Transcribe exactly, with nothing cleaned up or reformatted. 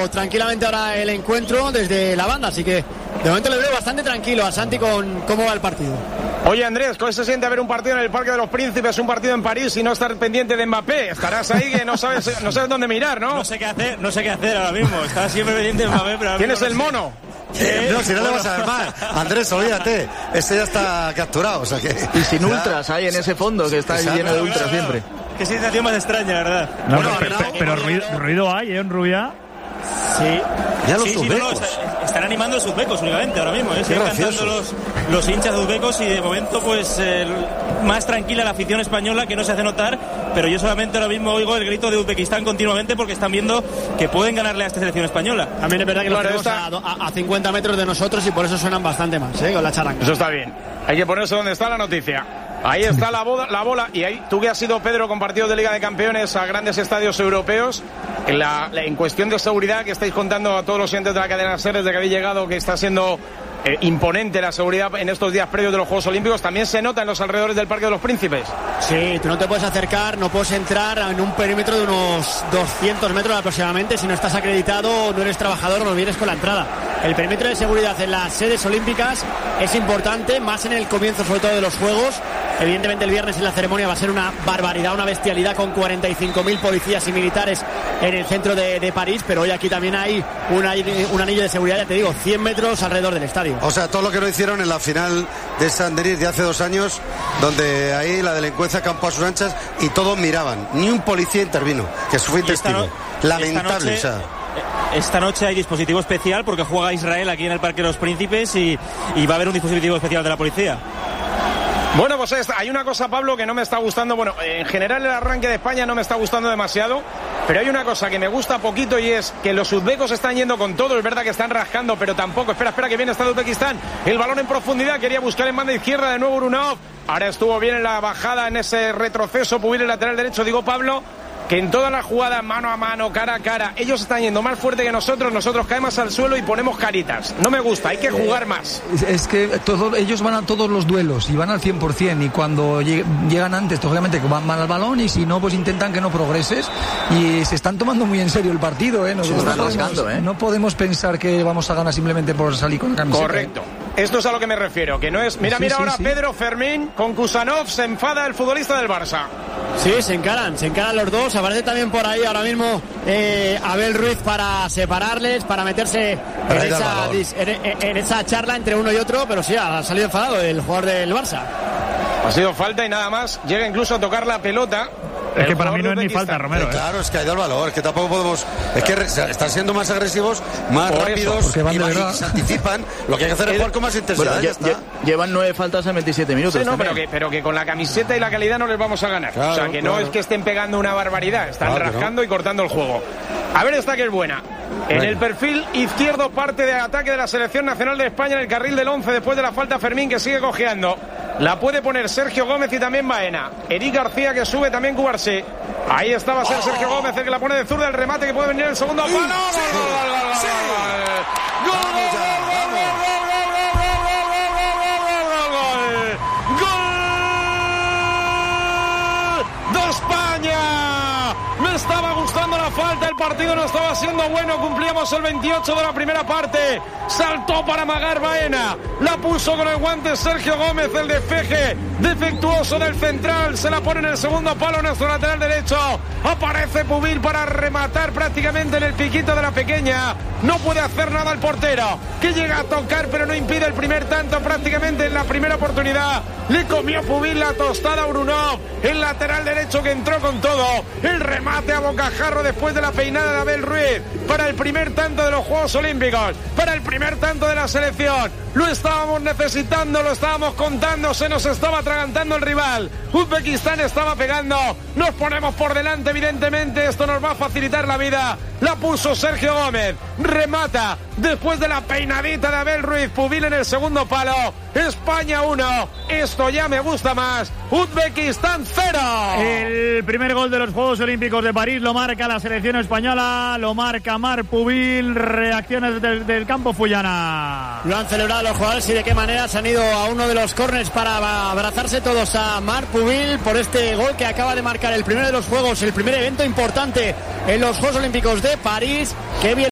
viendo tranquilamente ahora el encuentro desde la banda, así que de momento le veo bastante tranquilo a Santi con cómo va el partido. Oye, Andrés, ¿cómo se siente ver un partido en el Parque de los Príncipes, un partido en París y no estar pendiente de Mbappé? Estarás ahí que no sabes, no sabes dónde mirar, ¿no? No sé qué hacer, no sé qué hacer ahora mismo. Estás siempre pendiente de Mbappé, pero ahora ¿Tienes mismo el no sé. mono? Eh, no, si no le vas a armar. Andrés, olvídate. Este ya está capturado, o sea que... Y sin ultras ahí en ese fondo, que está ahí lleno de ultras siempre. Qué sensación más extraña, la verdad. No, Bueno, pero, Arnau, pero ruido, ruido hay, ¿eh? En Rubia. Sí. Ya los sí, sí, no, no, uzbecos. está- están animando los uzbecos únicamente ahora mismo. ¿eh? Qué Están cantando graciosos. los, los hinchas uzbecos y de momento pues eh, más tranquila la afición española, que no se hace notar, pero yo solamente ahora mismo oigo el grito de Uzbekistán continuamente porque están viendo que pueden ganarle a esta selección española. También es verdad que los Claro, tenemos está- a, a- a cincuenta metros de nosotros y por eso suenan bastante más, ¿eh? Con la charanga. Eso está bien. Hay que ponerse donde está la noticia. Ahí está la, boda, la bola. Y ahí, tú que has ido, Pedro, con partidos de Liga de Campeones a grandes estadios europeos, en, la, en cuestión de seguridad que estáis contando a todos los oyentes de la cadena SER desde que habéis llegado, que está siendo eh, imponente la seguridad en estos días previos de los Juegos Olímpicos, también se nota en los alrededores del Parque de los Príncipes. Sí, tú no te puedes acercar, no puedes entrar en un perímetro de unos doscientos metros aproximadamente. Si no estás acreditado, no eres trabajador, no vienes con la entrada. El perímetro de seguridad en las sedes olímpicas es importante, más en el comienzo sobre todo de los Juegos. Evidentemente el viernes en la ceremonia va a ser una barbaridad, una bestialidad con cuarenta y cinco mil policías y militares en el centro de, de París, pero hoy aquí también hay un, un anillo de seguridad, ya te digo, cien metros alrededor del estadio. O sea, todo lo que no hicieron en la final de San Denis de hace dos años, donde ahí la delincuencia campó a sus anchas y todos miraban. Ni un policía intervino, que fue Y esta testigo. no- Lamentable, esta noche- o sea. Esta noche hay dispositivo especial porque juega Israel aquí en el Parque de los Príncipes y, y va a haber un dispositivo especial de la policía. Bueno, pues esta- hay una cosa, Pablo, que no me está gustando. Bueno, en general el arranque de España no me está gustando demasiado, pero hay una cosa que me gusta poquito y es que los uzbecos están yendo con todo. Es verdad que están rascando, pero tampoco. Espera, espera, que viene hasta Uzbekistán. El balón en profundidad, quería buscar en banda izquierda de nuevo Urunov. Ahora estuvo bien en la bajada, en ese retroceso, Pubil el lateral derecho, digo Pablo, que en todas las jugadas mano a mano, cara a cara, ellos están yendo más fuerte que nosotros, nosotros caemos al suelo y ponemos caritas. No me gusta, hay que jugar más. Es, es que todo, ellos van a todos los duelos y van al cien por ciento y cuando lleg- llegan antes, obviamente van mal al balón y si no, pues intentan que no progreses y se están tomando muy en serio el partido, ¿eh? Nosotros están no podemos- rascando, ¿eh? No podemos pensar que vamos a ganar simplemente por salir con la camiseta. Correcto. Esto es a lo que me refiero, que no es... Mira, Sí, mira sí, ahora sí. Pedro Fermín con Kusanov, se enfada el futbolista del Barça. Sí, se encaran, se encaran los dos. Aparece también por ahí ahora mismo eh, Abel Ruiz para separarles, para meterse en Para ir al esa, balón. dis- en, en- en esa charla entre uno y otro, pero sí, ha salido enfadado el jugador del Barça. Ha sido falta y nada más. Llega incluso a tocar la pelota. Es que El para jugador mí no de es ni Uzbekistán. falta, Romero. Eh, ¿eh? Claro, es que ha ido al valor, es que tampoco podemos... Es que re- están siendo más agresivos, más Por eso, rápidos porque van y, de va- y verdad. se anticipan. Lo que hay que hacer es jugar con más intensidad, Bueno, ya lle- está. lle- llevan nueve faltas en veintisiete minutos. Sí, no, pero también. que, pero que con la camiseta y la calidad no les vamos a ganar. Claro, o sea, que no claro. es que estén pegando una barbaridad, están Claro que rascando y cortando el juego. A ver esta que es buena. En el perfil izquierdo, parte de ataque de la Selección Nacional de España en el carril del once después de la falta Fermín, que sigue cojeando. La puede poner Sergio Gómez y también Baena. Eric García, que sube también Cubarsí. Ahí está, va a ser Sergio Gómez el que la pone de zurda, el remate que puede venir el segundo palo. ¡Gol, gol, gol, gol, gol, gol, gol, gol, gol, gol, gol, gol, gol, gol de España! Me estaba gustando la falta, el partido no estaba siendo bueno, cumplíamos el veintiocho de la primera parte, saltó para amagar Baena, la puso con el guante Sergio Gómez, el despeje defectuoso del central, se la pone en el segundo palo nuestro lateral derecho, aparece Pubil para rematar prácticamente en el piquito de la pequeña, no puede hacer nada el portero, que llega a tocar pero no impide el primer tanto prácticamente en la primera oportunidad, le comió Pubil la tostada a Urunov, el lateral derecho que entró con todo, el remate a bocajarro después de la peinada de Abel Ruiz, para el primer tanto de los Juegos Olímpicos, para el primer tanto de la selección, lo estábamos necesitando, lo estábamos contando, se nos estaba atragantando el rival, Uzbekistán estaba pegando, nos ponemos por delante evidentemente, esto nos va a facilitar la vida, la puso Sergio Gómez, remata, después de la peinadita de Abel Ruiz, Pubil en el segundo palo, España uno, esto ya me gusta más, Uzbekistán cero. El primer gol de los Juegos Olímpicos de París lo marca la selección española, lo marca Marc Pubil, reacciones del, del campo Fullana. Lo han celebrado los jugadores y de qué manera se han ido a uno de los córners para abrazarse todos a Marc Pubil por este gol que acaba de marcar el primero de los Juegos, el primer evento importante en los Juegos Olímpicos de París. Qué bien